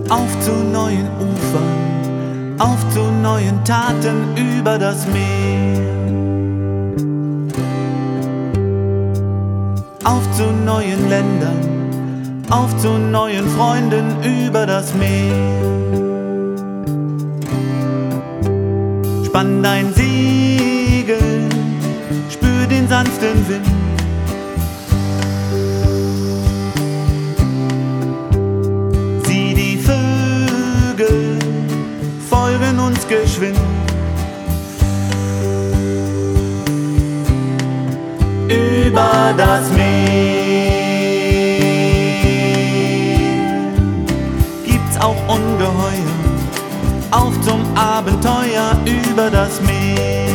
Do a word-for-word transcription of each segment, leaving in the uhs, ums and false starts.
auf zu neuen Ufern, auf zu neuen Taten über das Meer. Auf zu neuen Ländern, auf zu neuen Freunden über das Meer. Spann dein Segel, spür den sanften Wind. Sieh die Vögel, folgen uns geschwind. Über das Meer gibt's auch Ungeheuer, auf zum Abenteuer über das Meer.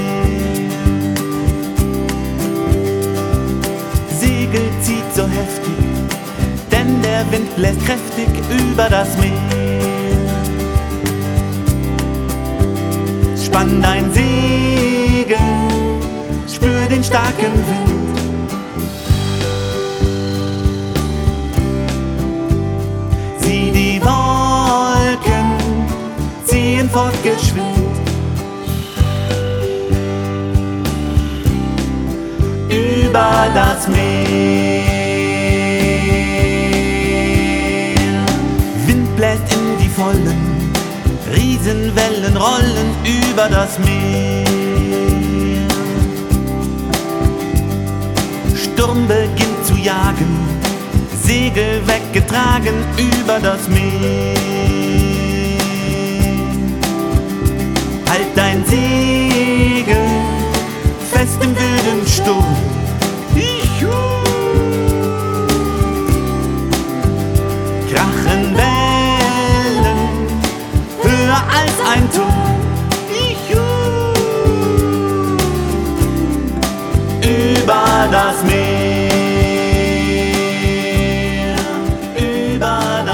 Segel zieht so heftig, denn der Wind bläst kräftig über das Meer. Spann dein Segel, spür den starken Wind. Sieh die Wolken ziehen fortgeschwind. Über das Meer. Wind bläst in die Vollen, Riesenwellen rollen über das Meer. Sturm beginnt zu jagen, Segel weggetragen über das Meer. Halt dein Segel fest im wilden Sturm. Krachen Wellen höher als ein Turm. Über das Meer, über das